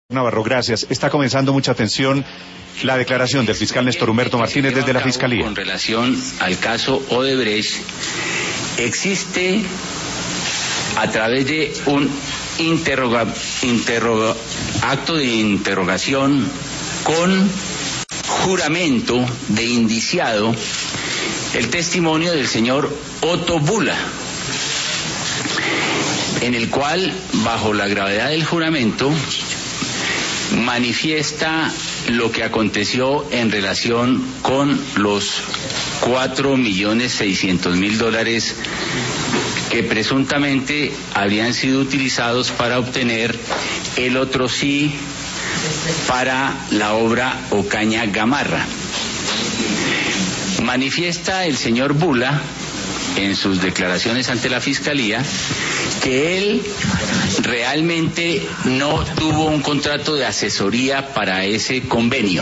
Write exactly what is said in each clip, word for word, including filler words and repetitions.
Navarro, gracias. Está comenzando mucha atención la declaración del fiscal Néstor Humberto Martínez desde la Fiscalía. Con relación al caso Odebrecht, existe a través de un interroga, interroga, acto de interrogación con juramento de indiciado el testimonio del señor Otto Bula, en el cual, bajo la gravedad del juramento, manifiesta lo que aconteció en relación con los cuatro millones seiscientos mil dólares que presuntamente habrían sido utilizados para obtener el otro sí para la obra Ocaña Gamarra. Manifiesta el señor Bula en sus declaraciones ante la Fiscalía que él realmente no tuvo un contrato de asesoría para ese convenio.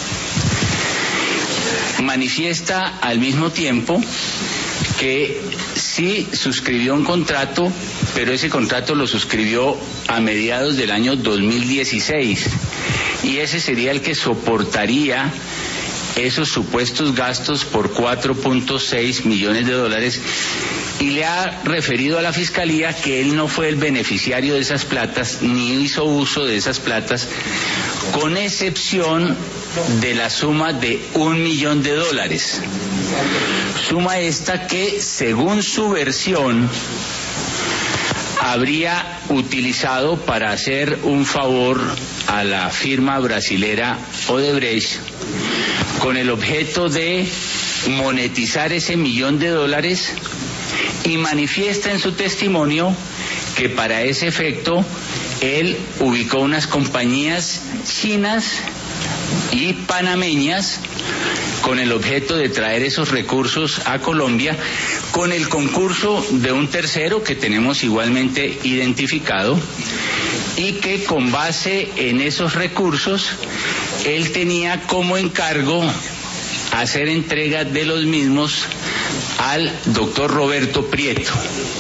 Manifiesta al mismo tiempo que sí suscribió un contrato, pero ese contrato lo suscribió a mediados del año dos mil dieciséis, y ese sería el que soportaría esos supuestos gastos por cuatro punto seis millones de dólares, y le ha referido a la Fiscalía que él no fue el beneficiario de esas platas, ni hizo uso de esas platas, con excepción de la suma de un millón de dólares. Suma esta que, según su versión, habría utilizado para hacer un favor a la firma brasilera Odebrecht, con el objeto de monetizar ese millón de dólares, y manifiesta en su testimonio que para ese efecto él ubicó unas compañías chinas y panameñas con el objeto de traer esos recursos a Colombia, con el concurso de un tercero que tenemos igualmente identificado, y que con base en esos recursos él tenía como encargo hacer entrega de los mismos al doctor Roberto Prieto.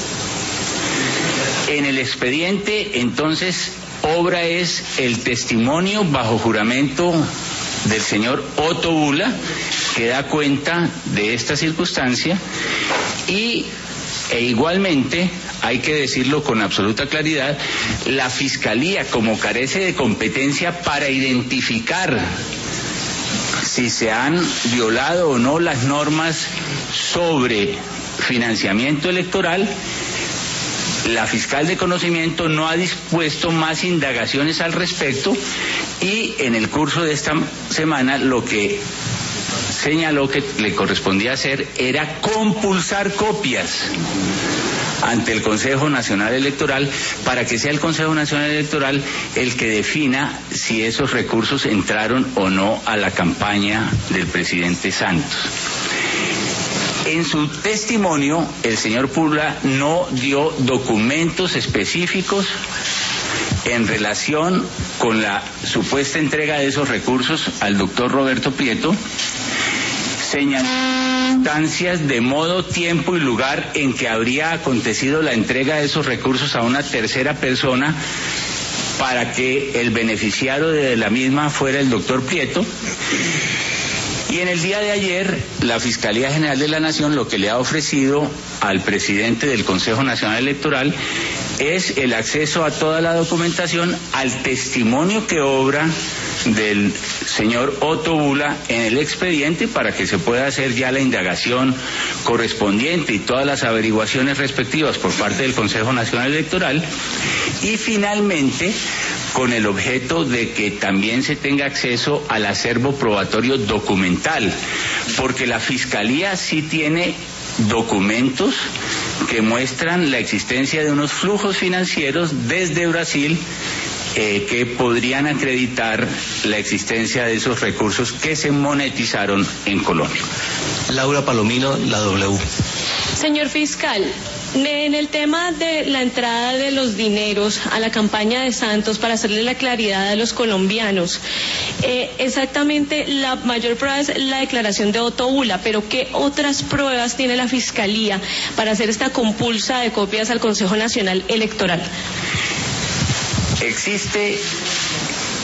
En el expediente, entonces, obra es el testimonio bajo juramento del señor Otto Bula, que da cuenta de esta circunstancia, y e igualmente, hay que decirlo con absoluta claridad, la Fiscalía, como carece de competencia para identificar si se han violado o no las normas sobre financiamiento electoral, la fiscal de conocimiento no ha dispuesto más indagaciones al respecto, y en el curso de esta semana lo que señaló que le correspondía hacer era compulsar copias ante el Consejo Nacional Electoral, para que sea el Consejo Nacional Electoral el que defina si esos recursos entraron o no a la campaña del presidente Santos. En su testimonio, el señor Bula no dio documentos específicos en relación con la supuesta entrega de esos recursos al doctor Roberto Prieto, señaló instancias de modo, tiempo y lugar en que habría acontecido la entrega de esos recursos a una tercera persona para que el beneficiario de la misma fuera el doctor Prieto. Y en el día de ayer, la Fiscalía General de la Nación lo que le ha ofrecido al presidente del Consejo Nacional Electoral es el acceso a toda la documentación, al testimonio que obra del señor Otto Bula en el expediente, para que se pueda hacer ya la indagación correspondiente y todas las averiguaciones respectivas por parte del Consejo Nacional Electoral, y finalmente con el objeto de que también se tenga acceso al acervo probatorio documental, porque la Fiscalía sí tiene documentos que muestran la existencia de unos flujos financieros desde Brasil eh, que podrían acreditar la existencia de esos recursos que se monetizaron en Colombia. Laura Palomino, la W. Señor fiscal, en el tema de la entrada de los dineros a la campaña de Santos para hacerle la claridad a los colombianos, eh, exactamente la mayor prueba es la declaración de Otto Bula, pero ¿qué otras pruebas tiene la Fiscalía para hacer esta compulsa de copias al Consejo Nacional Electoral? Existe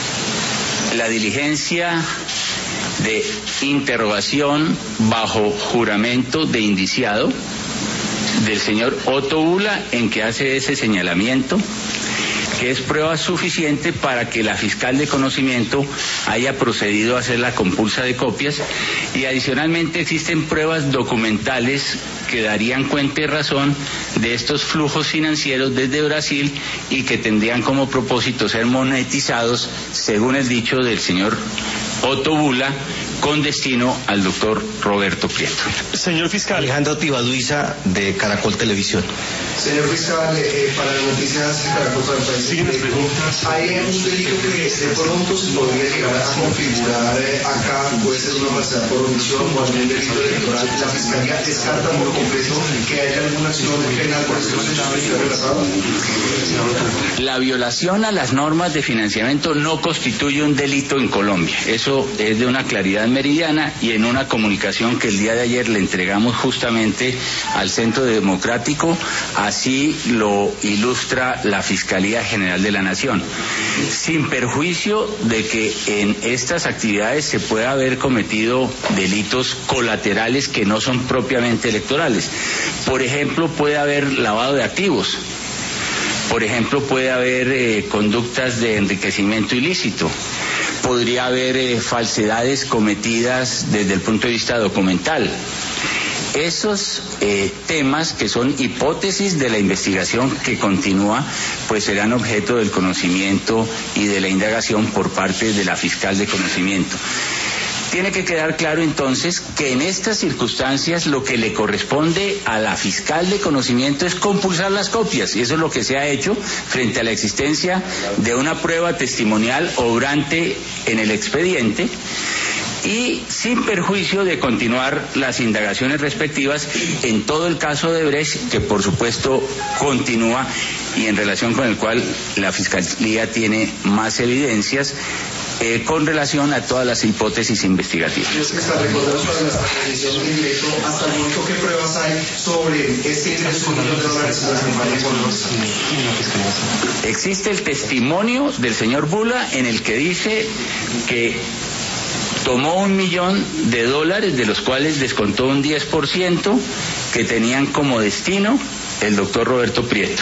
la diligencia de interrogación bajo juramento de indiciado del señor Otto Bula, en que hace ese señalamiento, que es prueba suficiente para que la fiscal de conocimiento haya procedido a hacer la compulsa de copias, y adicionalmente existen pruebas documentales que darían cuenta y razón de estos flujos financieros desde Brasil y que tendrían como propósito ser monetizados, según el dicho del señor Otto Bula, con destino al doctor Roberto Prieto. Señor fiscal. Alejandro Tibaduiza, de Caracol Televisión. Señor fiscal, eh, para las noticias de Caracol para el país, eh, hay un delito que de pronto se podría llegar a configurar eh, acá, puede ser una falsedad por omisión o algún delito electoral. La Fiscalía descarta por completo que haya alguna acción penal por estos hechos que ha relatado. La violación a las normas de financiamiento no constituye un delito en Colombia. Eso es de una claridad meridiana, y en una comunicación que el día de ayer le entregamos justamente al Centro Democrático, así lo ilustra la Fiscalía General de la Nación, sin perjuicio de que en estas actividades se pueda haber cometido delitos colaterales que no son propiamente electorales. Por ejemplo, puede haber lavado de activos. Por ejemplo, puede haber eh, conductas de enriquecimiento ilícito. Podría haber eh, falsedades cometidas desde el punto de vista documental. Esos eh, temas, que son hipótesis de la investigación que continúa, pues serán objeto del conocimiento y de la indagación por parte de la fiscal de conocimiento. Tiene que quedar claro entonces que en estas circunstancias lo que le corresponde a la fiscal de conocimiento es compulsar las copias, y eso es lo que se ha hecho frente a la existencia de una prueba testimonial obrante en el expediente, y sin perjuicio de continuar las indagaciones respectivas en todo el caso de Brecht, que por supuesto continúa y en relación con el cual la Fiscalía tiene más evidencias eh, con relación a todas las hipótesis investigativas. Hasta el momento, ¿qué pruebas hay sobre este ingreso de dólares en la campaña económica? Existe el testimonio del señor Bula, en el que dice que tomó un millón de dólares, de los cuales descontó un diez por ciento, que tenían como destino el doctor Roberto Prieto.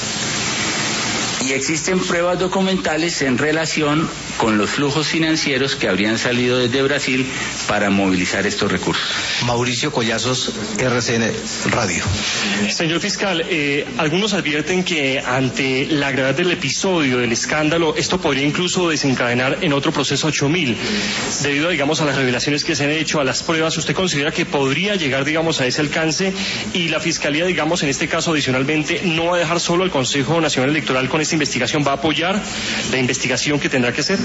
Y existen pruebas documentales en relación con los flujos financieros que habrían salido desde Brasil para movilizar estos recursos. Mauricio Collazos, R C N Radio. Señor fiscal, eh, algunos advierten que ante la gravedad del episodio, del escándalo, esto podría incluso desencadenar en otro proceso ocho mil. Debido, digamos, a las revelaciones que se han hecho, a las pruebas, ¿usted considera que podría llegar, digamos, a ese alcance? Y la Fiscalía, digamos, en este caso, adicionalmente, no va a dejar solo al Consejo Nacional Electoral con esta investigación, va a apoyar la investigación que tendrá que hacer.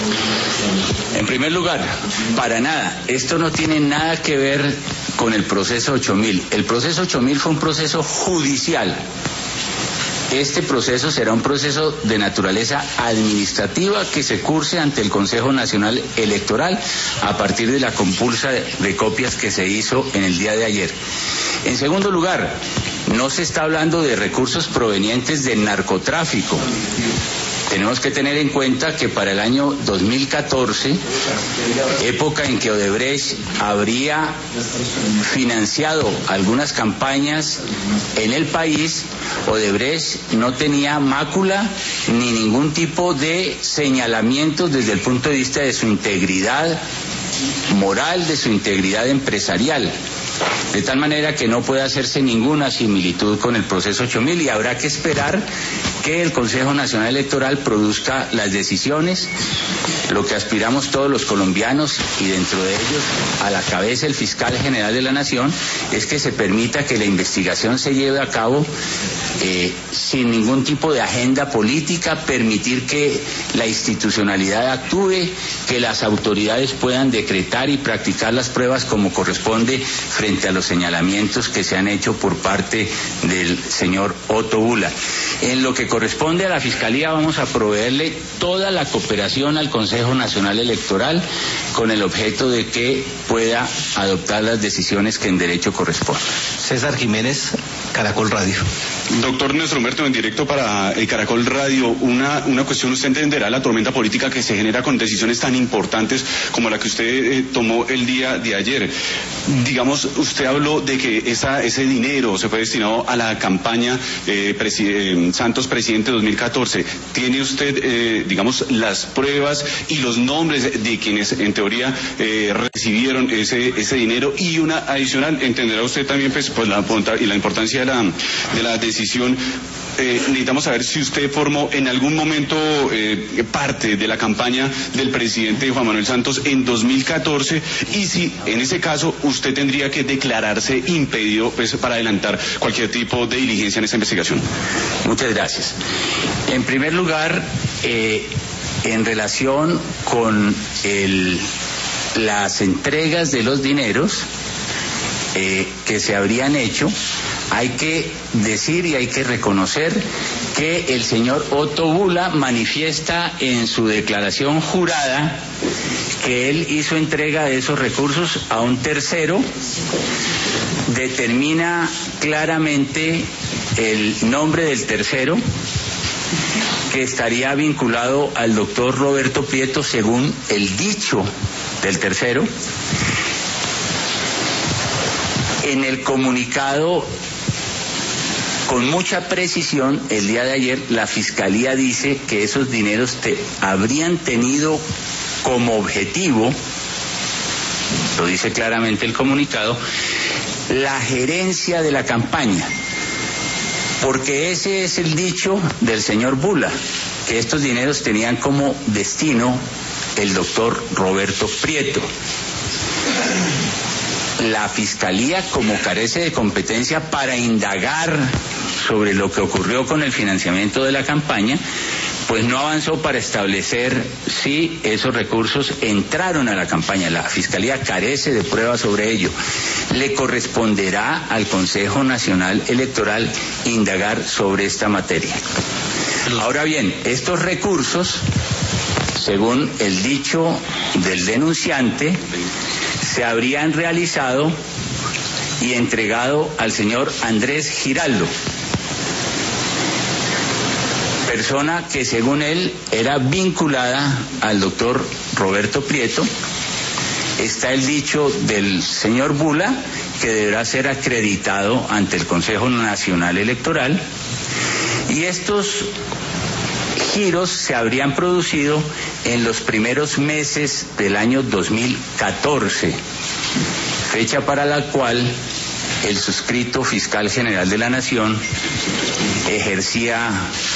En primer lugar, para nada, esto no tiene nada que ver con el proceso ocho mil. El proceso ocho mil fue un proceso judicial. Este proceso será un proceso de naturaleza administrativa que se curse ante el Consejo Nacional Electoral a partir de la compulsa de copias que se hizo en el día de ayer. En segundo lugar, no se está hablando de recursos provenientes del narcotráfico. Tenemos que tener en cuenta que para el año dos mil catorce, época en que Odebrecht habría financiado algunas campañas en el país, Odebrecht no tenía mácula ni ningún tipo de señalamiento desde el punto de vista de su integridad moral, de su integridad empresarial. De tal manera que no puede hacerse ninguna similitud con el proceso ocho mil, y habrá que esperar que el Consejo Nacional Electoral produzca las decisiones. Lo que aspiramos todos los colombianos, y dentro de ellos a la cabeza el fiscal general de la Nación, es que se permita que la investigación se lleve a cabo eh, sin ningún tipo de agenda política, permitir que la institucionalidad actúe, que las autoridades puedan decretar y practicar las pruebas como corresponde frente a los señalamientos que se han hecho por parte del señor Otto Bula. En lo que corresponde a la Fiscalía, vamos a proveerle toda la cooperación al Consejo Nacional Electoral con el objeto de que pueda adoptar las decisiones que en derecho corresponden. César Jiménez, Caracol Radio. Doctor Néstor Humberto, en directo para el Caracol Radio, una, una cuestión, usted entenderá la tormenta política que se genera con decisiones tan importantes como la que usted eh, tomó el día de ayer. Digamos, usted habló de que esa, ese dinero se fue destinado a la campaña eh, presi eh, Santos Presidente dos mil catorce. ¿Tiene usted, eh, digamos, las pruebas y los nombres de quienes en teoría eh, recibieron ese, ese dinero? Y una adicional, entenderá usted también pues, pues la, y la importancia de la, de la decisión. Eh, necesitamos saber si usted formó en algún momento eh, parte de la campaña del presidente Juan Manuel Santos en dos mil catorce y si en ese caso usted tendría que declararse impedido pues, para adelantar cualquier tipo de diligencia en esta investigación. Muchas gracias. En primer lugar, eh, en relación con el, las entregas de los dineros eh, que se habrían hecho, hay que decir y hay que reconocer que el señor Otto Bula manifiesta en su declaración jurada que él hizo entrega de esos recursos a un tercero, determina claramente el nombre del tercero, que estaría vinculado al doctor Roberto Prieto según el dicho del tercero. En el comunicado, con mucha precisión, el día de ayer la Fiscalía dice que esos dineros te, habrían tenido como objetivo, lo dice claramente el comunicado, la gerencia de la campaña, porque ese es el dicho del señor Bula, que estos dineros tenían como destino el doctor Roberto Prieto. La Fiscalía, como carece de competencia para indagar sobre lo que ocurrió con el financiamiento de la campaña, pues no avanzó para establecer si esos recursos entraron a la campaña. La Fiscalía carece de pruebas sobre ello. Le corresponderá al Consejo Nacional Electoral indagar sobre esta materia. Ahora bien, estos recursos, según el dicho del denunciante, se habrían realizado y entregado al señor Andrés Giraldo, persona que según él era vinculada al doctor Roberto Prieto. Está el dicho del señor Bula, que deberá ser acreditado ante el Consejo Nacional Electoral, y estos giros se habrían producido en los primeros meses del año dos mil catorce, fecha para la cual el suscrito fiscal general de la Nación ejercía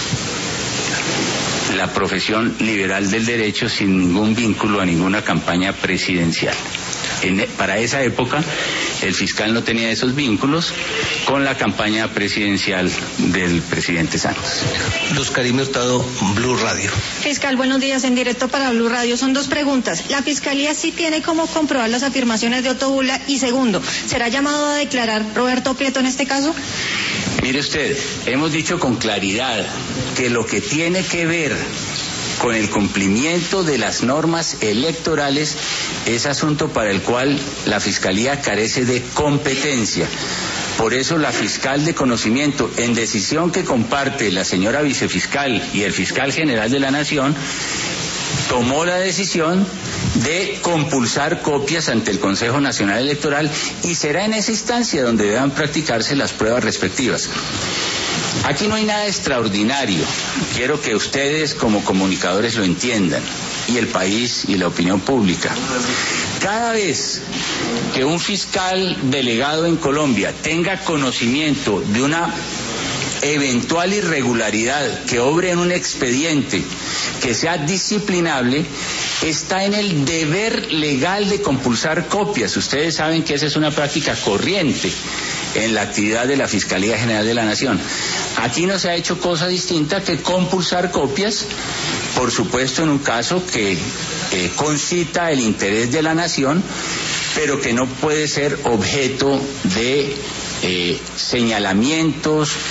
la profesión liberal del derecho sin ningún vínculo a ninguna campaña presidencial. En, para esa época, el fiscal no tenía esos vínculos con la campaña presidencial del presidente Santos. Luz Karim Hurtado, Blue Radio. Fiscal, buenos días, en directo para Blue Radio. Son dos preguntas. ¿La Fiscalía sí tiene cómo comprobar las afirmaciones de Otto Bula? Y segundo, ¿será llamado a declarar Roberto Prieto en este caso? Mire usted, hemos dicho con claridad que lo que tiene que ver con el cumplimiento de las normas electorales es asunto para el cual la Fiscalía carece de competencia. Por eso la fiscal de conocimiento, en decisión que comparte la señora vicefiscal y el fiscal general de la Nación, tomó la decisión de compulsar copias ante el Consejo Nacional Electoral y será en esa instancia donde deban practicarse las pruebas respectivas. Aquí no hay nada extraordinario, quiero que ustedes como comunicadores lo entiendan, y el país y la opinión pública. Cada vez que un fiscal delegado en Colombia tenga conocimiento de una eventual irregularidad que obre en un expediente que sea disciplinable, está en el deber legal de compulsar copias. Ustedes saben que esa es una práctica corriente en la actividad de la Fiscalía General de la Nación. Aquí no se ha hecho cosa distinta que compulsar copias, por supuesto en un caso que eh, concita el interés de la nación, pero que no puede ser objeto de eh, señalamientos, de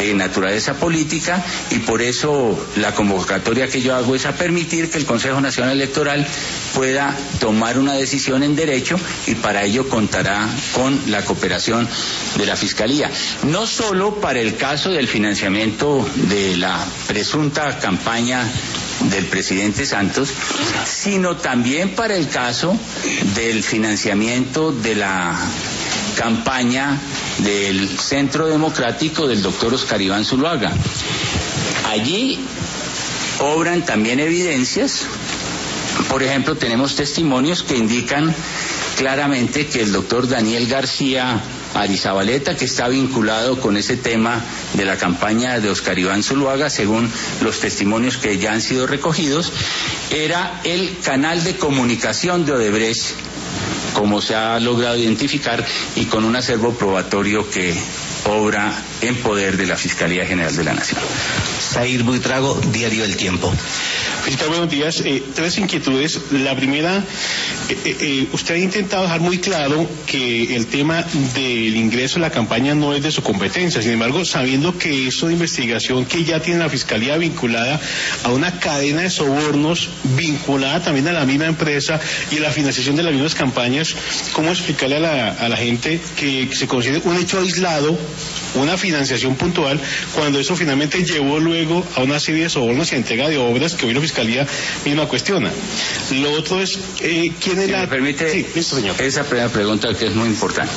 de naturaleza política, y por eso la convocatoria que yo hago es a permitir que el Consejo Nacional Electoral pueda tomar una decisión en derecho, y para ello contará con la cooperación de la Fiscalía. No solo para el caso del financiamiento de la presunta campaña del presidente Santos, sino también para el caso del financiamiento de la campaña del Centro Democrático del doctor Oscar Iván Zuluaga. Allí obran también evidencias. Por ejemplo, tenemos testimonios que indican claramente que el doctor Daniel García Arizabaleta, que está vinculado con ese tema de la campaña de Oscar Iván Zuluaga, según los testimonios que ya han sido recogidos, era el canal de comunicación de Odebrecht, como se ha logrado identificar, y con un acervo probatorio que obra en poder de la Fiscalía General de la Nación. Zair Buitrago, Diario El Tiempo. Fiscal, buenos días. Eh, tres inquietudes. La primera, eh, eh, usted ha intentado dejar muy claro que el tema del ingreso a la campaña no es de su competencia. Sin embargo, sabiendo que eso de investigación que ya tiene la Fiscalía vinculada a una cadena de sobornos, vinculada también a la misma empresa y a la financiación de las mismas campañas, ¿cómo explicarle a la, a la gente que, que se considere un hecho aislado, una financiación puntual, cuando eso finalmente llevó luego a una serie de sobornos y entrega de obras que hoy la Fiscalía misma cuestiona? Lo otro es, eh, ¿quién es si la...? me permite, sí, listo, señor. Esa primera pregunta, que es muy importante.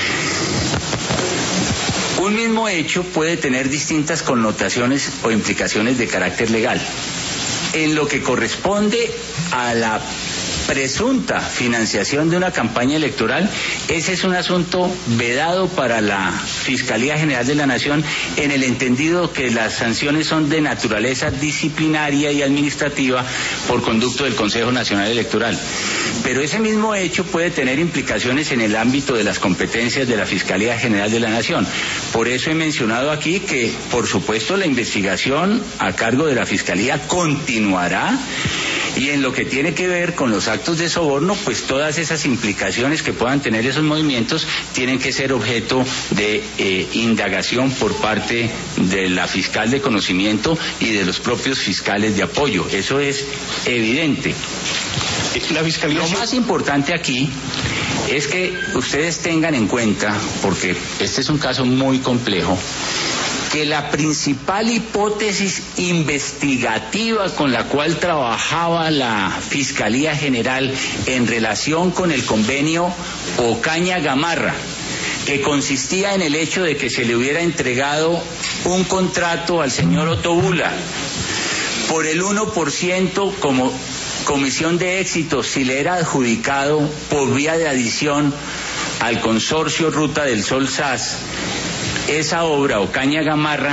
Un mismo hecho puede tener distintas connotaciones o implicaciones de carácter legal. En lo que corresponde a la presunta financiación de una campaña electoral, ese es un asunto vedado para la Fiscalía General de la Nación, en el entendido que las sanciones son de naturaleza disciplinaria y administrativa por conducto del Consejo Nacional Electoral. Pero ese mismo hecho puede tener implicaciones en el ámbito de las competencias de la Fiscalía General de la Nación. Por eso he mencionado aquí que, por supuesto, la investigación a cargo de la Fiscalía continuará, y en lo que tiene que ver con los actos de soborno, pues todas esas implicaciones que puedan tener esos movimientos tienen que ser objeto de eh, indagación por parte de la fiscal de conocimiento y de los propios fiscales de apoyo. Eso es evidente. La Fiscalía... Lo más importante aquí es que ustedes tengan en cuenta, porque este es un caso muy complejo, que la principal hipótesis investigativa con la cual trabajaba la Fiscalía General en relación con el convenio Ocaña-Gamarra, que consistía en el hecho de que se le hubiera entregado un contrato al señor Ottobula por el uno por ciento como comisión de éxito, si le era adjudicado por vía de adición al consorcio Ruta del Sol S A S, esa obra Ocaña-Gamarra,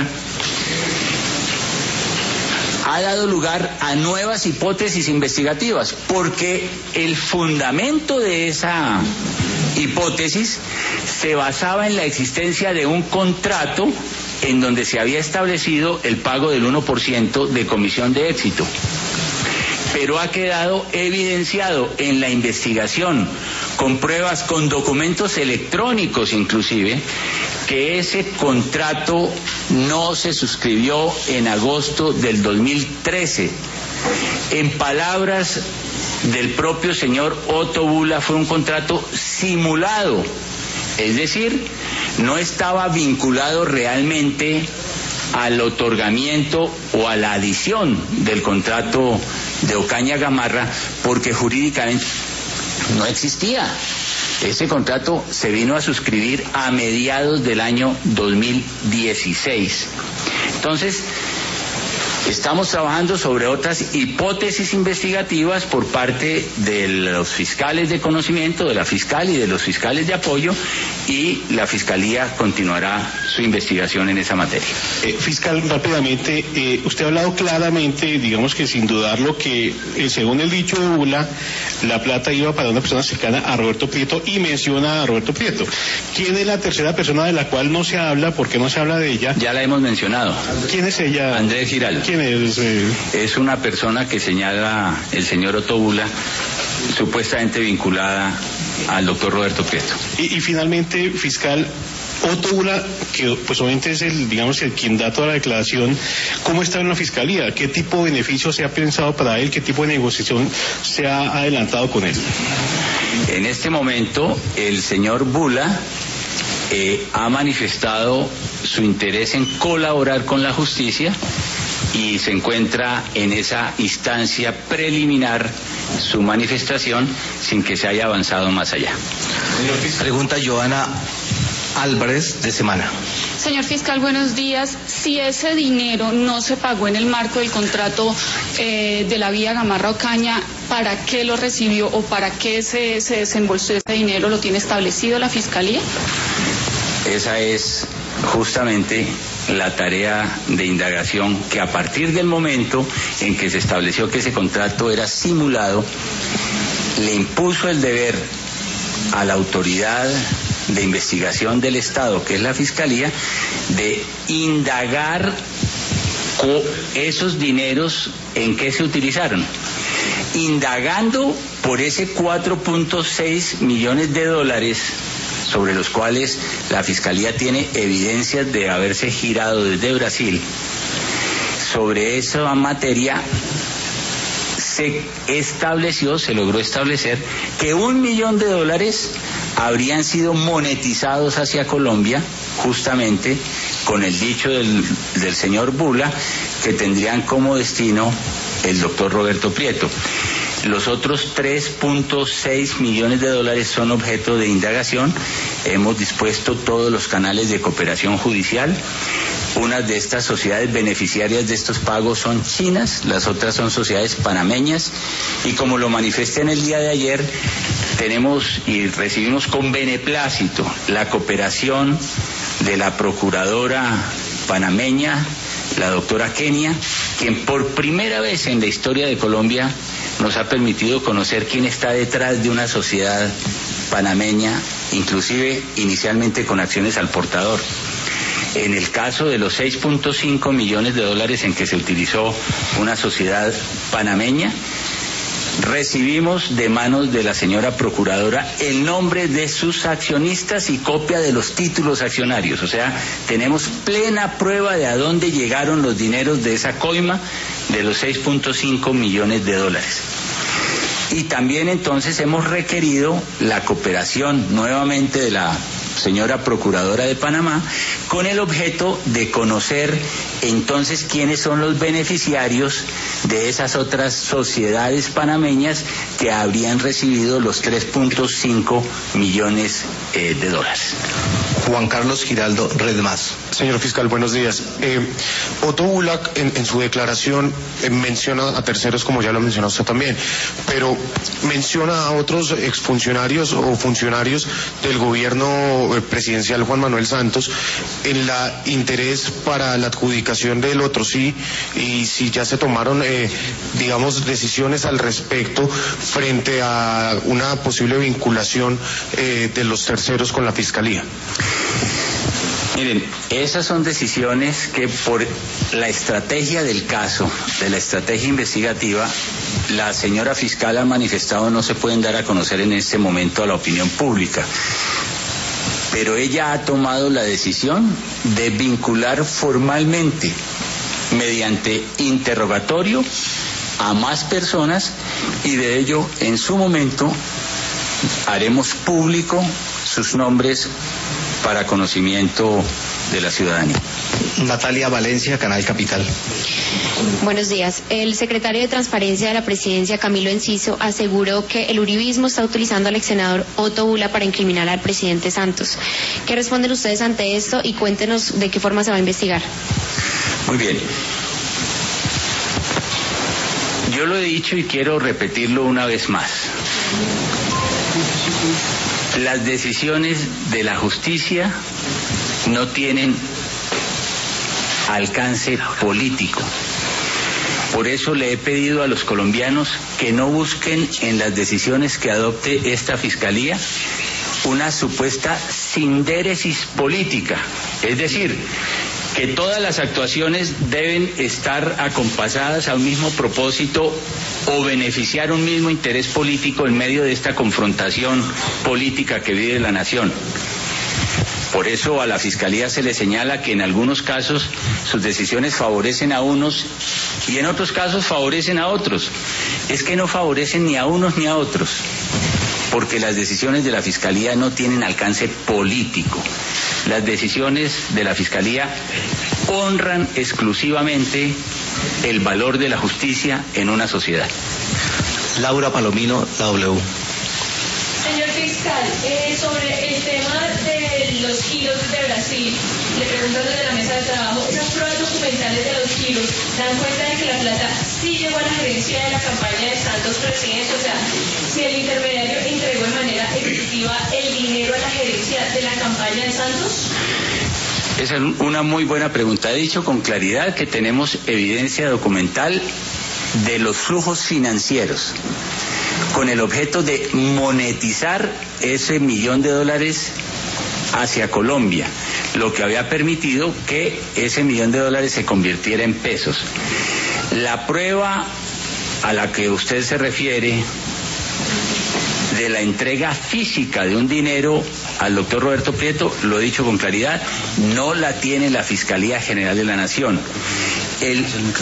ha dado lugar a nuevas hipótesis investigativas, porque el fundamento de esa hipótesis se basaba en la existencia de un contrato en donde se había establecido el pago del uno por ciento de comisión de éxito. Pero ha quedado evidenciado en la investigación, con pruebas, con documentos electrónicos inclusive, que ese contrato no se suscribió en agosto del dos mil trece. En palabras del propio señor Ottobula, fue un contrato simulado, es decir, no estaba vinculado realmente al otorgamiento o a la adición del contrato de Ocaña-Gamarra, porque jurídicamente no existía. Ese contrato se vino a suscribir a mediados del año dos mil dieciséis. Entonces, estamos trabajando sobre otras hipótesis investigativas por parte de los fiscales de conocimiento, de la fiscal y de los fiscales de apoyo, y la Fiscalía continuará su investigación en esa materia. Eh, fiscal, rápidamente, eh, usted ha hablado claramente, digamos que sin dudarlo, que eh, según el dicho de Bula, la plata iba para una persona cercana a Roberto Prieto, y menciona a Roberto Prieto. ¿Quién es la tercera persona de la cual no se habla? ¿Por qué no se habla de ella? Ya la hemos mencionado. ¿Quién es ella? Andrés Giraldo. ¿Quién es? Eh... Es una persona que señala el señor Ottobula, supuestamente vinculada al doctor Roberto Prieto. Y, y finalmente, fiscal, Otto Ula, que pues obviamente es el, digamos, el quien da toda la declaración, ¿cómo está en la fiscalía? ¿Qué tipo de beneficio se ha pensado para él? ¿Qué tipo de negociación se ha adelantado con él? En este momento, el señor Bula eh, ha manifestado su interés en colaborar con la justicia y se encuentra en esa instancia preliminar su manifestación sin que se haya avanzado más allá. Pregunta Joana Álvarez de Semana. Señor fiscal, buenos días. Si ese dinero no se pagó en el marco del contrato eh, de la vía Gamarra Ocaña, ¿para qué lo recibió o para qué se, se desembolsó ese dinero? ¿Lo tiene establecido la fiscalía? Esa es justamente la tarea de indagación que a partir del momento en que se estableció que ese contrato era simulado, le impuso el deber a la autoridad de investigación del Estado, que es la Fiscalía, de indagar esos dineros en qué se utilizaron, indagando por ese cuatro punto seis millones de dólares sobre los cuales la Fiscalía tiene evidencias de haberse girado desde Brasil. Sobre esa materia se estableció, se logró establecer que un millón de dólares habrían sido monetizados hacia Colombia, justamente con el dicho del, del señor Bula, que tendrían como destino el doctor Roberto Prieto. Los otros tres punto seis millones de dólares son objeto de indagación. Hemos dispuesto todos los canales de cooperación judicial. Unas de estas sociedades beneficiarias de estos pagos son chinas, las otras son sociedades panameñas, y como lo manifesté en el día de ayer, tenemos y recibimos con beneplácito la cooperación de la procuradora panameña, la doctora Kenia, quien por primera vez en la historia de Colombia nos ha permitido conocer quién está detrás de una sociedad panameña, inclusive inicialmente con acciones al portador. En el caso de los seis punto cinco millones de dólares en que se utilizó una sociedad panameña, recibimos de manos de la señora procuradora el nombre de sus accionistas y copia de los títulos accionarios. O sea, tenemos plena prueba de a dónde llegaron los dineros de esa coima de los seis punto cinco millones de dólares. Y también entonces hemos requerido la cooperación nuevamente de la señora Procuradora de Panamá, con el objeto de conocer entonces quiénes son los beneficiarios de esas otras sociedades panameñas que habrían recibido los tres punto cinco millones eh, de dólares. Juan Carlos Giraldo, Red Más. Señor fiscal, buenos días. Eh, Otto Ula, en, en su declaración, eh, menciona a terceros, como ya lo mencionó usted también, pero menciona a otros exfuncionarios o funcionarios del gobierno eh, presidencial Juan Manuel Santos en la interés para la adjudicación del otro sí, y si ya se tomaron, eh, digamos, decisiones al respecto frente a una posible vinculación eh, de los terceros con la fiscalía. Miren, esas son decisiones que por la estrategia del caso, de la estrategia investigativa, la señora fiscal ha manifestado no se pueden dar a conocer en este momento a la opinión pública. Pero ella ha tomado la decisión de vincular formalmente, mediante interrogatorio, a más personas, y de ello, en su momento, haremos público sus nombres para conocimiento de la ciudadanía. Natalia Valencia, Canal Capital. Buenos días. El secretario de Transparencia de la Presidencia, Camilo Enciso, aseguró que el uribismo está utilizando al ex senador Otto Ula para incriminar al presidente Santos. ¿Qué responden ustedes ante esto? Y cuéntenos de qué forma se va a investigar. Muy bien. Yo lo he dicho y quiero repetirlo una vez más. Las decisiones de la justicia no tienen alcance político. Por eso le he pedido a los colombianos que no busquen en las decisiones que adopte esta fiscalía una supuesta sindéresis política. Es decir, que todas las actuaciones deben estar acompasadas a un mismo propósito o beneficiar un mismo interés político en medio de esta confrontación política que vive la nación. Por eso a la Fiscalía se le señala que en algunos casos sus decisiones favorecen a unos y en otros casos favorecen a otros. Es que no favorecen ni a unos ni a otros, porque las decisiones de la Fiscalía no tienen alcance político. Las decisiones de la Fiscalía honran exclusivamente el valor de la justicia en una sociedad. Laura Palomino, la W. Señor fiscal, eh, sobre el tema de los giros de Brasil, le pregunto desde la mesa de trabajo, esas pruebas documentales de los giros dan cuenta de que la plata sí llegó a la gerencia de la campaña de Santos presidente, o sea, si el intermediario entregó de manera efectiva el dinero a la gerencia de la campaña de Santos. Esa es una muy buena pregunta. He dicho con claridad que tenemos evidencia documental de los flujos financieros con el objeto de monetizar ese millón de dólares hacia Colombia, lo que había permitido que ese millón de dólares se convirtiera en pesos. La prueba a la que usted se refiere de la entrega física de un dinero al doctor Roberto Prieto, lo he dicho con claridad, no la tiene la Fiscalía General de la Nación. El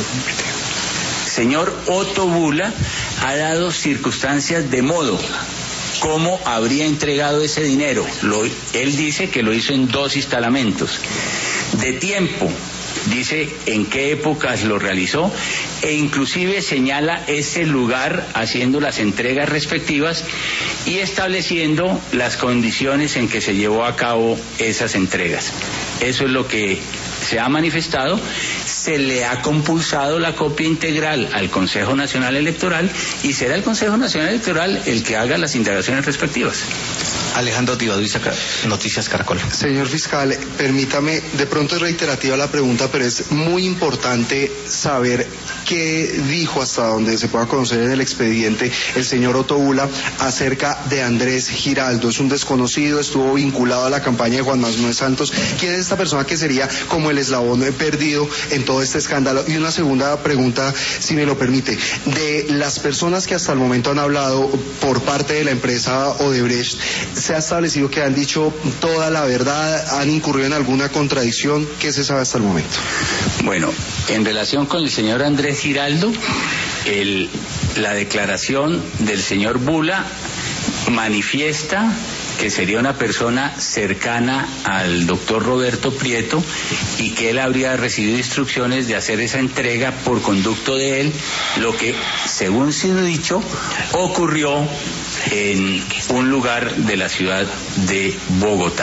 señor Otto Bula ha dado circunstancias de modo cómo habría entregado ese dinero. Lo, él dice que lo hizo en dos instalamentos. De tiempo, dice en qué épocas lo realizó e inclusive señala ese lugar haciendo las entregas respectivas y estableciendo las condiciones en que se llevó a cabo esas entregas. Eso es lo que se ha manifestado. Se le ha compulsado la copia integral al Consejo Nacional Electoral y será el Consejo Nacional Electoral el que haga las indagaciones respectivas. Alejandro Tibaduiza, Noticias Caracol. Señor fiscal, permítame, de pronto es reiterativa la pregunta, pero es muy importante saber qué dijo hasta donde se pueda conocer en el expediente el señor Otto Bula acerca de Andrés Giraldo. Es un desconocido, estuvo vinculado a la campaña de Juan Manuel Santos. ¿Quién es esta persona que sería como el eslabón perdido en todo este escándalo? Y una segunda pregunta, si me lo permite, de las personas que hasta el momento han hablado por parte de la empresa Odebrecht, ¿se ha establecido que han dicho toda la verdad? ¿Han incurrido en alguna contradicción? ¿Qué se sabe hasta el momento? Bueno, en relación con el señor Andrés Giraldo, el, la declaración del señor Bula manifiesta que sería una persona cercana al doctor Roberto Prieto y que él habría recibido instrucciones de hacer esa entrega por conducto de él, lo que, según se ha dicho, ocurrió en un lugar de la ciudad de Bogotá.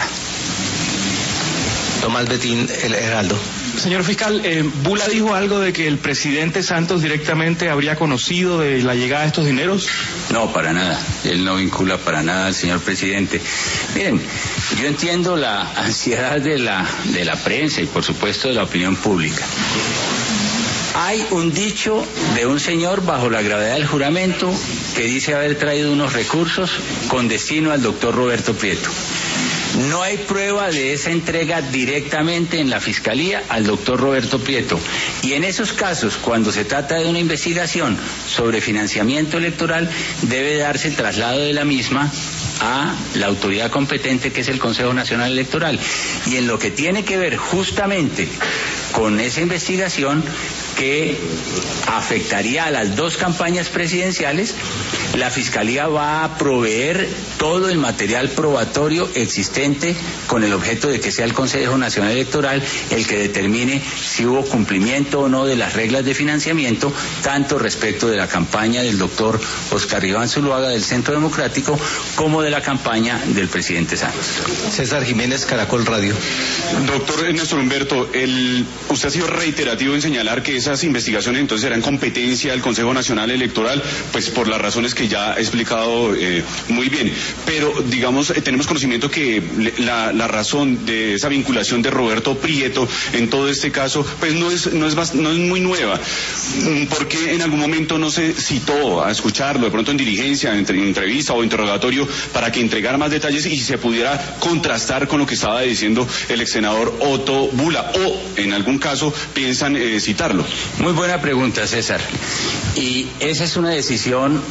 Tomás Betín, El Heraldo. Señor fiscal, eh, Bula dijo algo de que el presidente Santos directamente habría conocido de la llegada de estos dineros. No, para nada. Él no vincula para nada al señor presidente. Miren, yo entiendo la ansiedad de la, de la prensa y por supuesto de la opinión pública. Hay un dicho de un señor bajo la gravedad del juramento que dice haber traído unos recursos con destino al doctor Roberto Prieto. No hay prueba de esa entrega directamente en la Fiscalía al doctor Roberto Prieto. Y en esos casos, cuando se trata de una investigación sobre financiamiento electoral, debe darse el traslado de la misma a la autoridad competente, que es el Consejo Nacional Electoral. Y en lo que tiene que ver justamente con esa investigación que afectaría a las dos campañas presidenciales, la Fiscalía va a proveer todo el material probatorio existente con el objeto de que sea el Consejo Nacional Electoral el que determine si hubo cumplimiento o no de las reglas de financiamiento, tanto respecto de la campaña del doctor Oscar Iván Zuluaga del Centro Democrático como de la campaña del presidente Santos. César Jiménez, Caracol Radio. Doctor Néstor Humberto, el, usted ha sido reiterativo en señalar que esas investigaciones entonces serán competencia del Consejo Nacional Electoral, pues por las razones que ya he explicado eh, muy bien. Pero, digamos, eh, tenemos conocimiento que la, la razón de esa vinculación de Roberto Prieto en todo este caso, pues no es, no es, no es muy nueva. ¿Por qué en algún momento no se citó a escucharlo, de pronto en diligencia, en entrevista o interrogatorio, para que entregara más detalles y se pudiera contrastar con lo que estaba diciendo el ex senador Otto Bula? O, en algún caso, piensan eh, citarlo. Muy buena pregunta, César. Y esa es una decisión que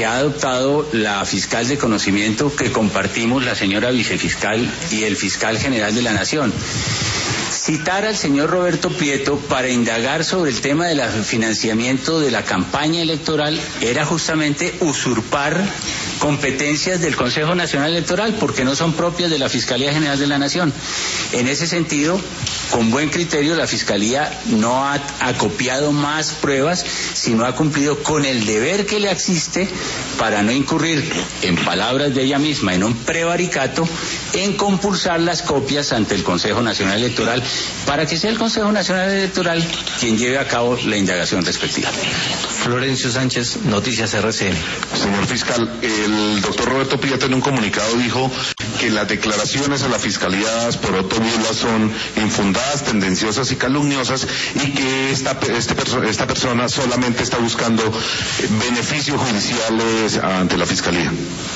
que ha adoptado la fiscal de conocimiento que compartimos la señora vicefiscal y el fiscal general de la Nación. Citar al señor Roberto Prieto para indagar sobre el tema del financiamiento de la campaña electoral era justamente usurpar competencias del Consejo Nacional Electoral, porque no son propias de la Fiscalía General de la Nación. En ese sentido, con buen criterio, la Fiscalía no ha acopiado más pruebas, sino ha cumplido con el deber que le asiste para no incurrir, en palabras de ella misma, en un prevaricato, en compulsar las copias ante el Consejo Nacional Electoral, para que sea el Consejo Nacional Electoral quien lleve a cabo la indagación respectiva. Florencio Sánchez, Noticias R C N. Señor fiscal, el doctor Roberto Prieto en un comunicado dijo que las declaraciones a la Fiscalía dadas por Otto Bula son infundadas, tendenciosas y calumniosas, y que esta, este perso esta persona solamente está buscando beneficios judiciales ante la Fiscalía.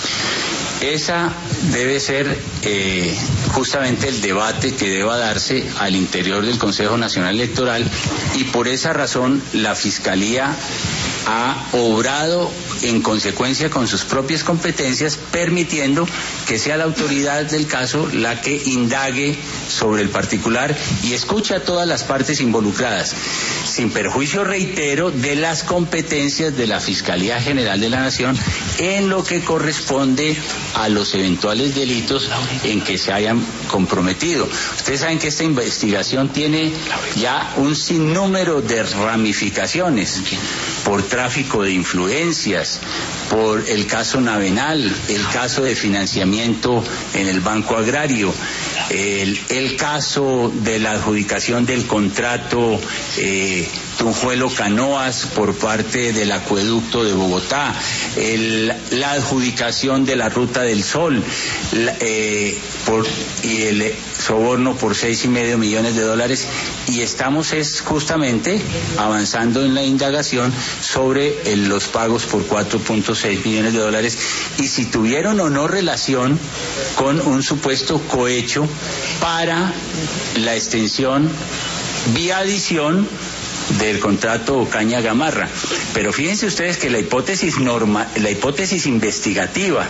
Esa debe ser eh, justamente el debate que deba darse al interior del Consejo Nacional Electoral, y por esa razón la Fiscalía ha obrado en consecuencia con sus propias competencias, permitiendo que sea la autoridad del caso la que indague sobre el particular y escuche a todas las partes involucradas, sin perjuicio, reitero, de las competencias de la Fiscalía General de la Nación en lo que corresponde a los eventuales delitos en que se hayan comprometido. Ustedes saben que esta investigación tiene ya un sinnúmero de ramificaciones, por tráfico de influencias, por el caso Navenal, el caso de financiamiento en el Banco Agrario, el, el caso de la adjudicación del contrato eh, Tunjuelo-Canoas por parte del Acueducto de Bogotá, el, la adjudicación de la Ruta del Sol la, eh, por, y el soborno por seis y medio millones de dólares, y estamos es justamente avanzando en la indagación sobre el, los pagos por cuatro punto seis millones de dólares, y si tuvieron o no relación con un supuesto cohecho para la extensión vía adición del contrato Ocaña Gamarra. Pero fíjense ustedes que la hipótesis norma, la hipótesis investigativa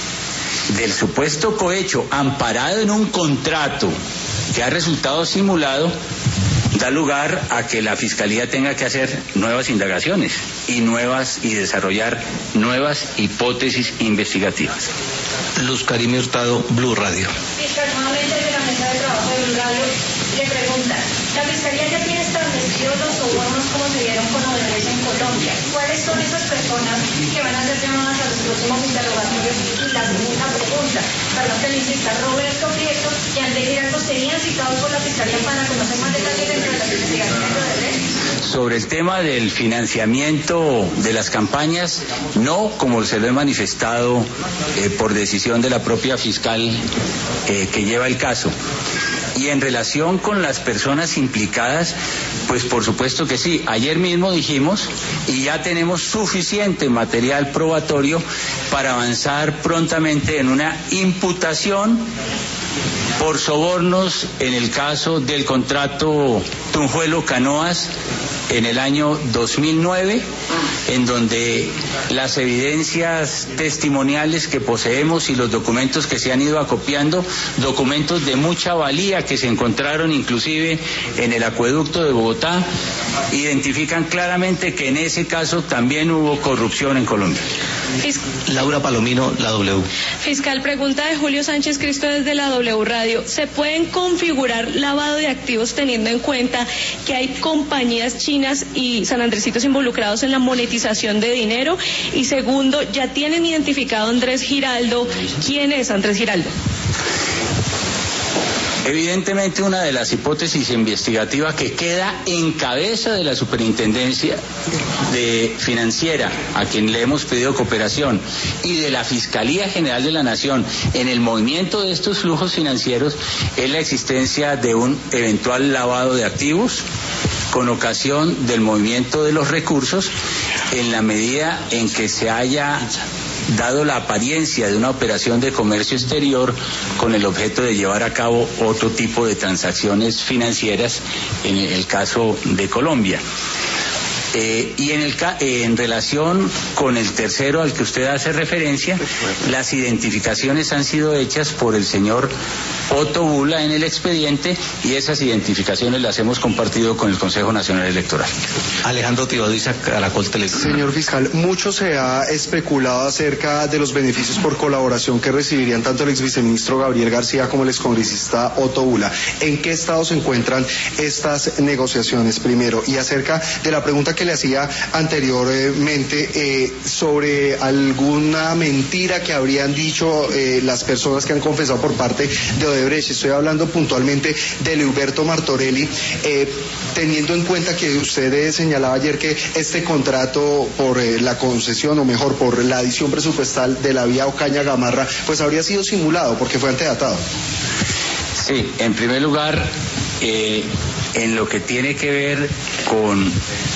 del supuesto cohecho amparado en un contrato que ha resultado simulado da lugar a que la Fiscalía tenga que hacer nuevas indagaciones y nuevas y desarrollar nuevas hipótesis investigativas. Luz Karime Hurtado, Blue Radio. Fiscal, nuevamente desde la mesa de trabajo de Blue Radio le pregunta, la Fiscalía ya tiene establecidos los sobornos como se dieron con Odebrecht en Colombia. ¿Cuáles son esas personas que van a ser llamadas a los próximos interrogatorios? Y la segunda pregunta, perdón que le insista, Roberto Prieto y Andrés Giraldo serían citados por la Fiscalía para conocer más detalles dentro de las investigaciones de Odebrecht. Sobre el tema del financiamiento de las campañas, no, como se lo he manifestado eh, por decisión de la propia fiscal eh, que lleva el caso. Y en relación con las personas implicadas, pues por supuesto que sí. Ayer mismo dijimos, y ya tenemos suficiente material probatorio para avanzar prontamente en una imputación por sobornos en el caso del contrato Tunjuelo-Canoas en el año dos mil nueve, en donde las evidencias testimoniales que poseemos y los documentos que se han ido acopiando, documentos de mucha valía que se encontraron inclusive en el acueducto de Bogotá, identifican claramente que en ese caso también hubo corrupción en Colombia. Fis Laura Palomino, la W. Fiscal, pregunta de Julio Sánchez Cristo desde la W Radio. ¿Se pueden configurar lavado de activos teniendo en cuenta que hay compañías chinas y sanandresitos involucrados en la monetización de dinero? Y segundo, ¿ya tienen identificado a Andrés Giraldo? ¿Quién es Andrés Giraldo? Evidentemente, una de las hipótesis investigativas que queda en cabeza de la Superintendencia de Financiera, a quien le hemos pedido cooperación, y de la Fiscalía General de la Nación en el movimiento de estos flujos financieros, es la existencia de un eventual lavado de activos con ocasión del movimiento de los recursos, en la medida en que se haya dado la apariencia de una operación de comercio exterior con el objeto de llevar a cabo otro tipo de transacciones financieras, en el caso de Colombia. Eh, y en, el, eh, en relación con el tercero al que usted hace referencia, las identificaciones han sido hechas por el señor Otto Bula en el expediente y esas identificaciones las hemos compartido con el Consejo Nacional Electoral. Alejandro Tibadiza, Caracol Televisión. Señor fiscal, mucho se ha especulado acerca de los beneficios por colaboración que recibirían tanto el ex viceministro Gabriel García como el excongresista Otto Bula. ¿En qué estado se encuentran estas negociaciones, primero? Y acerca de la pregunta que le hacía anteriormente eh, sobre alguna mentira que habrían dicho eh, las personas que han confesado por parte de Odebrecht. Estoy hablando puntualmente de Leuberto Martorelli, eh, teniendo en cuenta que usted eh, señalaba ayer que este contrato por eh, la concesión, o mejor, por la adición presupuestal de la vía Ocaña-Gamarra, pues habría sido simulado porque fue antedatado. Sí, en primer lugar, eh, en lo que tiene que ver con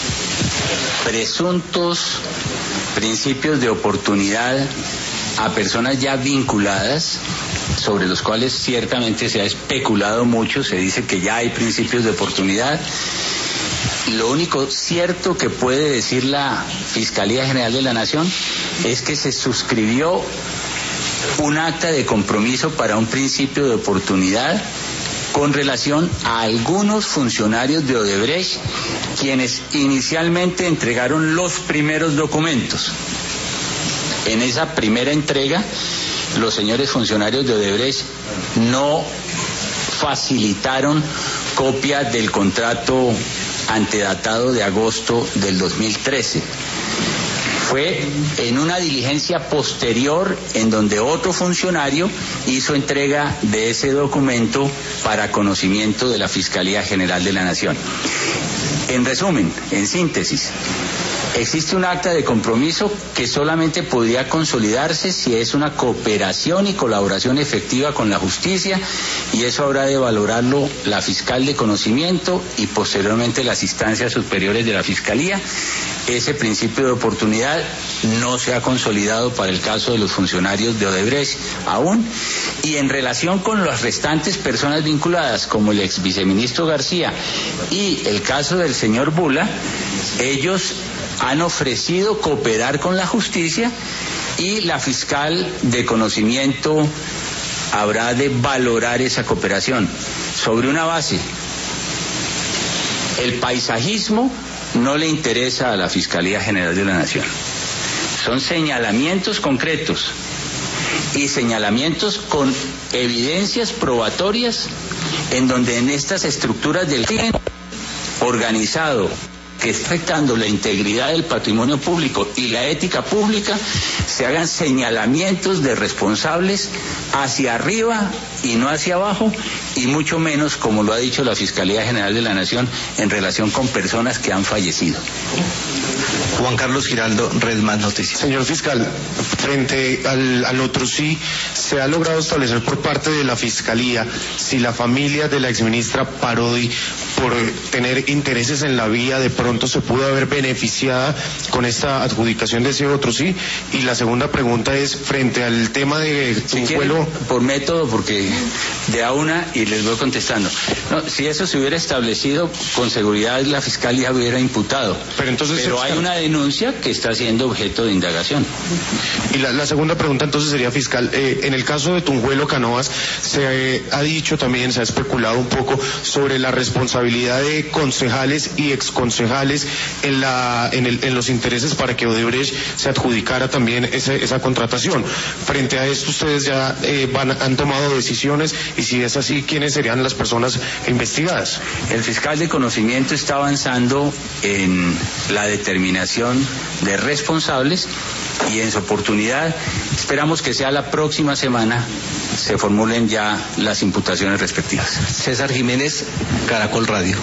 presuntos principios de oportunidad a personas ya vinculadas, sobre los cuales ciertamente se ha especulado mucho, se dice que ya hay principios de oportunidad. Lo único cierto que puede decir la Fiscalía General de la Nación es que se suscribió un acta de compromiso para un principio de oportunidad con relación a algunos funcionarios de Odebrecht, quienes inicialmente entregaron los primeros documentos. En esa primera entrega, los señores funcionarios de Odebrecht no facilitaron copia del contrato antedatado de agosto del dos mil trece. Fue en una diligencia posterior en donde otro funcionario hizo entrega de ese documento para conocimiento de la Fiscalía General de la Nación. En resumen, en síntesis, existe un acta de compromiso que solamente podría consolidarse si es una cooperación y colaboración efectiva con la justicia, y eso habrá de valorarlo la fiscal de conocimiento y posteriormente las instancias superiores de la Fiscalía. Ese principio de oportunidad no se ha consolidado para el caso de los funcionarios de Odebrecht aún, y en relación con las restantes personas vinculadas, como el ex viceministro García y el caso del señor Bula, ellos han ofrecido cooperar con la justicia y la fiscal de conocimiento habrá de valorar esa cooperación sobre una base. El paisajismo no le interesa a la Fiscalía General de la Nación. Son señalamientos concretos y señalamientos con evidencias probatorias en donde en estas estructuras del crimen organizado que está afectando la integridad del patrimonio público y la ética pública, se hagan señalamientos de responsables hacia arriba y no hacia abajo, y mucho menos, como lo ha dicho la Fiscalía General de la Nación, en relación con personas que han fallecido. Juan Carlos Giraldo, Red Más Noticias. Señor fiscal, frente al, al otro sí, se ha logrado establecer por parte de la Fiscalía si la familia de la exministra Parodi, por tener intereses en la vía, de pronto se pudo haber beneficiada con esta adjudicación de ese otro sí. Y la segunda pregunta es frente al tema de Tunjuelo. Si por método, porque de a una y les voy contestando. No, si eso se hubiera establecido, con seguridad la Fiscalía hubiera imputado. Pero entonces Pero hay una denuncia que está siendo objeto de indagación. Y la, la segunda pregunta entonces sería, fiscal, eh, en el caso de Tunjuelo Canoas, se eh, ha dicho también, se ha especulado un poco sobre la responsabilidad de concejales y exconcejales en, la, en, el, en los intereses para que Odebrecht se adjudicara también ese, esa contratación. Frente a esto, ustedes ya eh, van, han tomado decisiones, y si es así, ¿quiénes serían las personas investigadas? El fiscal de conocimiento está avanzando en la determinación de responsables, y en su oportunidad esperamos que sea la próxima semana se formulen ya las imputaciones respectivas. César Jiménez, Caracol Radio.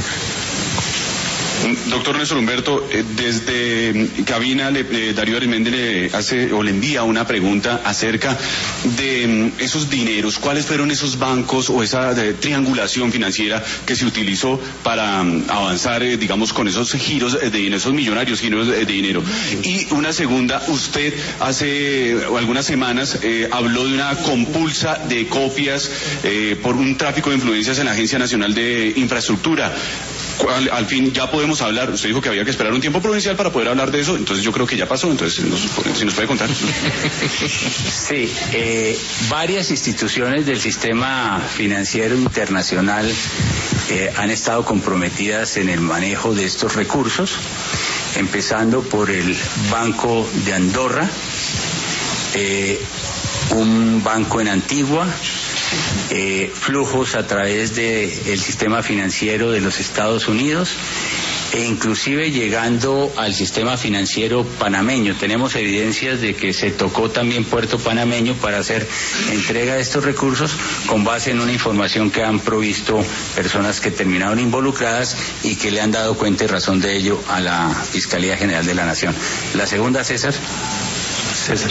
Doctor Néstor Humberto, eh, desde cabina le, eh, Darío Arizmendi le hace o le envía una pregunta acerca de mm, esos dineros. ¿Cuáles fueron esos bancos o esa de, triangulación financiera que se utilizó para mm, avanzar, eh, digamos, con esos giros de dinero, esos millonarios giros de, de dinero? Y una segunda, usted hace eh, algunas semanas eh, habló de una compulsa de copias eh, por un tráfico de influencias en la Agencia Nacional de Infraestructura. Al, al fin ya podemos hablar. Usted dijo que había que esperar un tiempo provincial para poder hablar de eso, entonces yo creo que ya pasó, entonces nos, si nos puede contar. Sí, eh, varias instituciones del sistema financiero internacional eh, han estado comprometidas en el manejo de estos recursos, empezando por el Banco de Andorra, eh, un banco en Antigua, eh, flujos a través del sistema financiero de los Estados Unidos e inclusive llegando al sistema financiero panameño. Tenemos evidencias de que se tocó también Puerto Panameño para hacer entrega de estos recursos con base en una información que han provisto personas que terminaron involucradas y que le han dado cuenta y razón de ello a la Fiscalía General de la Nación. La segunda, César. César.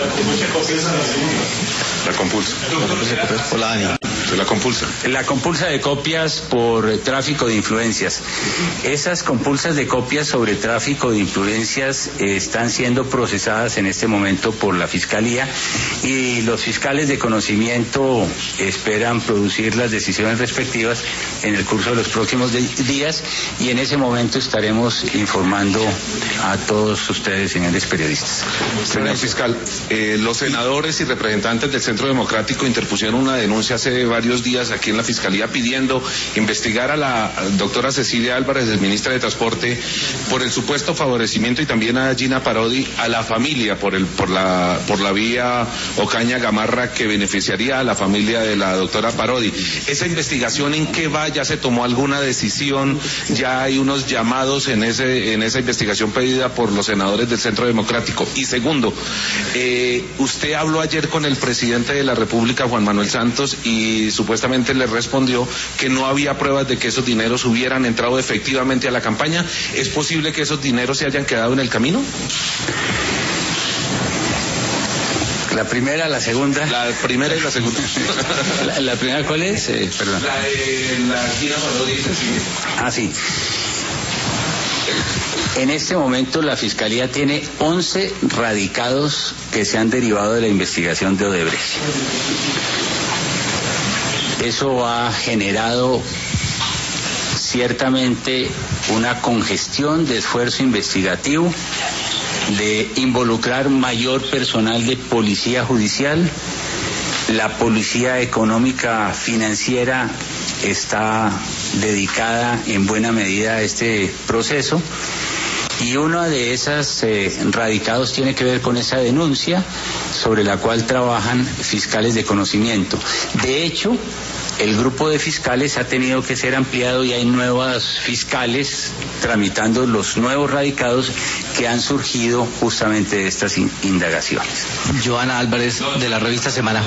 La compulsa. Por la ANI. La compulsa. La compulsa de copias por tráfico de influencias. Esas compulsas de copias sobre tráfico de influencias eh, están siendo procesadas en este momento por la Fiscalía y los fiscales de conocimiento esperan producir las decisiones respectivas en el curso de los próximos de- días y en ese momento estaremos informando a todos ustedes, señores periodistas. Señor fiscal, eh, los senadores y representantes del Centro Democrático interpusieron una denuncia hace varios días aquí en la Fiscalía pidiendo investigar a la doctora Cecilia Álvarez, ministra de Transporte, por el supuesto favorecimiento y también a Gina Parodi, a la familia, por el por la por la vía Ocaña Gamarra que beneficiaría a la familia de la doctora Parodi. ¿Esa investigación en qué va? ¿Ya se tomó alguna decisión? ¿Ya hay unos llamados en ese en esa investigación pedida por los senadores del Centro Democrático? Y segundo, eh, usted habló ayer con el presidente de la República, Juan Manuel Santos, y supuestamente le respondió que no había pruebas de que esos dineros hubieran entrado efectivamente a la campaña. ¿Es posible que esos dineros se hayan quedado en el camino? La primera, la segunda. La primera y la segunda. la, la primera, ¿cuál es? Eh, perdón. La de la Gina Parodi. Ah, sí. En este momento la Fiscalía tiene once radicados que se han derivado de la investigación de Odebrecht. Eso ha generado ciertamente una congestión de esfuerzo investigativo, de involucrar mayor personal de policía judicial. La policía económica financiera está dedicada en buena medida a este proceso y uno de esos eh, radicados tiene que ver con esa denuncia sobre la cual trabajan fiscales de conocimiento. De hecho, el grupo de fiscales ha tenido que ser ampliado y hay nuevas fiscales tramitando los nuevos radicados que han surgido justamente de estas in- indagaciones. Joana Álvarez, de la revista Semana.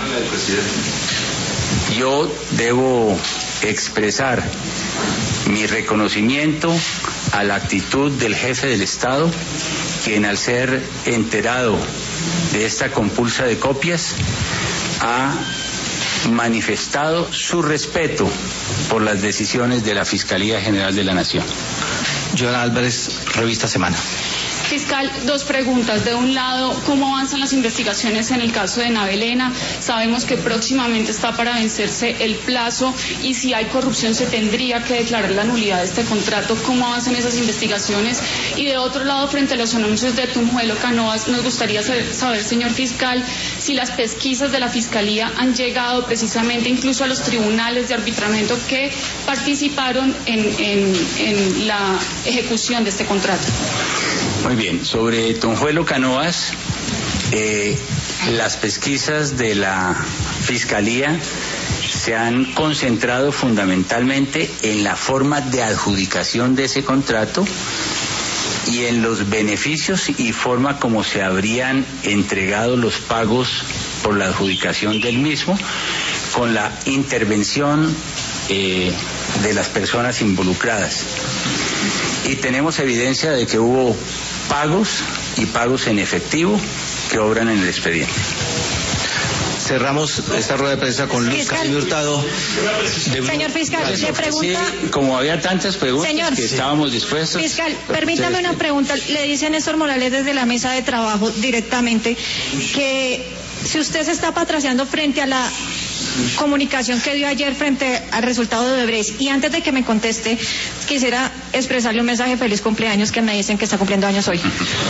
Yo debo expresar mi reconocimiento a la actitud del jefe del Estado, quien al ser enterado de esta compulsa de copias ha manifestado su respeto por las decisiones de la Fiscalía General de la Nación. Joana Álvarez, revista Semana. Fiscal, dos preguntas. De un lado, ¿cómo avanzan las investigaciones en el caso de Navelena? Sabemos que próximamente está para vencerse el plazo y si hay corrupción se tendría que declarar la nulidad de este contrato. ¿Cómo avanzan esas investigaciones? Y de otro lado, frente a los anuncios de Tunjuelo Canoas, nos gustaría saber, señor fiscal, si las pesquisas de la Fiscalía han llegado precisamente incluso a los tribunales de arbitramiento que participaron en, en, en la ejecución de este contrato. Muy bien, sobre Tunjuelo Canoas, eh, las pesquisas de la Fiscalía se han concentrado fundamentalmente en la forma de adjudicación de ese contrato y en los beneficios y forma como se habrían entregado los pagos por la adjudicación del mismo, con la intervención eh, de las personas involucradas. Y tenemos evidencia de que hubo pagos y pagos en efectivo que obran en el expediente. Cerramos esta rueda de prensa con Luz Casimiro Hurtado. De... Señor fiscal, le pregunta... Sí, como había tantas preguntas Señor, que estábamos dispuestos... Fiscal, permítame una pregunta. Le dice Néstor Morales desde la mesa de trabajo directamente que si usted se está patraciando frente a la comunicación que dio ayer frente al resultado de Odebrecht. Y antes de que me conteste, quisiera expresarle un mensaje: feliz cumpleaños, que me dicen que está cumpliendo años hoy.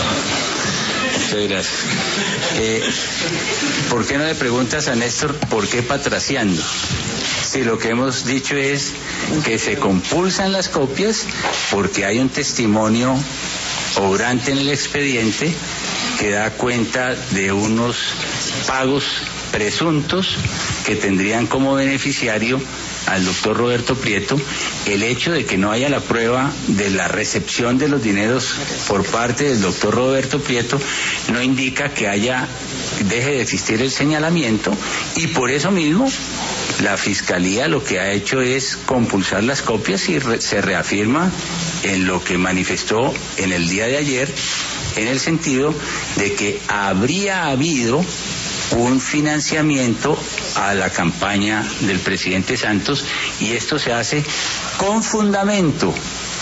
Muchas gracias. Eh, ¿Por qué no le preguntas a Néstor por qué patraciando? Si lo que hemos dicho es que se compulsan las copias porque hay un testimonio obrante en el expediente que da cuenta de unos pagos presuntos que tendrían como beneficiario al doctor Roberto Prieto. El hecho de que no haya la prueba de la recepción de los dineros por parte del doctor Roberto Prieto no indica que haya, deje de existir el señalamiento, y por eso mismo la Fiscalía lo que ha hecho es compulsar las copias y re, se reafirma en lo que manifestó en el día de ayer, en el sentido de que habría habido un financiamiento a la campaña del presidente Santos, y esto se hace con fundamento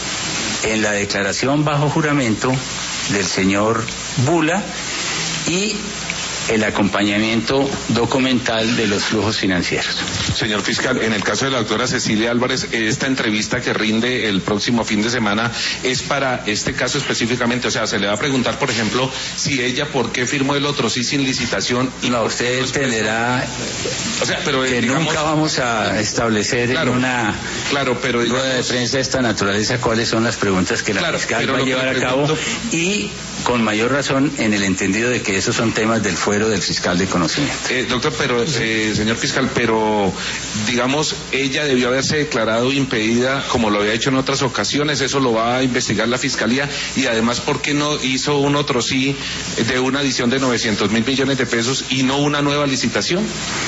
en la declaración bajo juramento del señor Bula y el acompañamiento documental de los flujos financieros. Señor fiscal, en el caso de la doctora Cecilia Álvarez, esta entrevista que rinde el próximo fin de semana es para este caso específicamente. O sea, se le va a preguntar, por ejemplo, si ella por qué firmó el otro sí sin licitación. Y no, usted entenderá, o sea, pero que digamos, nunca vamos a establecer claro, en una claro, pero digamos, rueda de prensa de esta naturaleza cuáles son las preguntas que la claro, fiscal va a llevar a cabo, y con mayor razón en el entendido de que esos son temas del fuero del fiscal de conocimiento. Eh, doctor, pero, eh, señor fiscal, pero, digamos, ella debió haberse declarado impedida, como lo había hecho en otras ocasiones, eso lo va a investigar la Fiscalía, y además, ¿por qué no hizo un otro sí de una adición de novecientos mil millones de pesos y no una nueva licitación?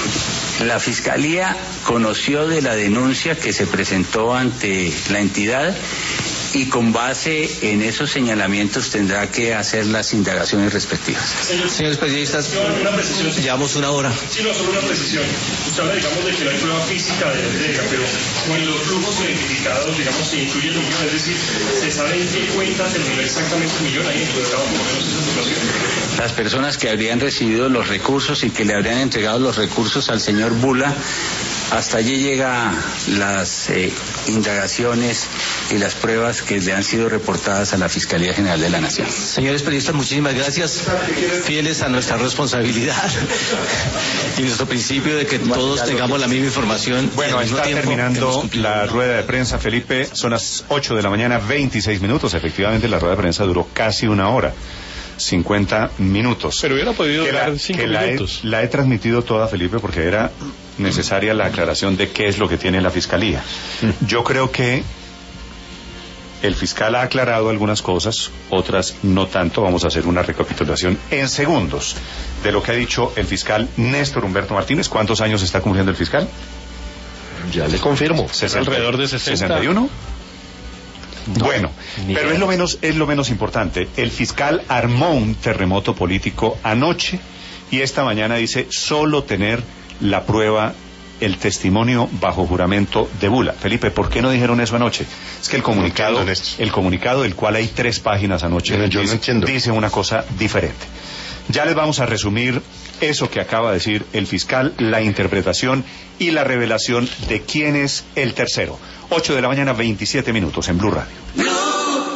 La Fiscalía conoció de la denuncia que se presentó ante la entidad, y con base en esos señalamientos tendrá que hacer las indagaciones respectivas. Señor, Señores periodistas, una precisión, llevamos una hora. Sí, no, solo una precisión. Usted habla, digamos, de que no hay prueba física de la entrega, pero con los flujos identificados, digamos, se incluye el millón, es decir, ¿se sabe en qué cuenta terminó exactamente el millón ahí encontrado por lo menos esa situación? Las personas que habrían recibido los recursos y que le habrían entregado los recursos al señor Bula, hasta allí llegan las eh, indagaciones y las pruebas que le han sido reportadas a la Fiscalía General de la Nación. Señores periodistas, muchísimas gracias, fieles a nuestra responsabilidad y nuestro principio de que todos tengamos la misma información. Bueno, está terminando la rueda de prensa, Felipe, son las ocho de la mañana, veintiséis minutos, efectivamente la rueda de prensa duró casi una hora. cincuenta minutos. Pero hubiera podido que durar la, cinco que la minutos. He, la he transmitido toda, Felipe, porque era necesaria la aclaración de qué es lo que tiene la Fiscalía. Yo creo que el fiscal ha aclarado algunas cosas, otras no tanto. Vamos a hacer una recapitulación en segundos de lo que ha dicho el fiscal Néstor Humberto Martínez. ¿Cuántos años está cumpliendo el fiscal? Ya le confirmo. sesenta, alrededor de sesenta. ¿sesenta y uno? No, bueno, pero idea. es lo menos es lo menos importante. El fiscal armó un terremoto político anoche y esta mañana dice solo tener la prueba, el testimonio bajo juramento de Bula. Felipe, ¿por qué no dijeron eso anoche? Es que el comunicado, no el comunicado del cual hay tres páginas anoche, Pero yo dice, no entiendo. dice una cosa diferente. Ya les vamos a resumir eso que acaba de decir el fiscal, la interpretación y la revelación de quién es el tercero. ocho de la mañana, veintisiete minutos en Blue Radio.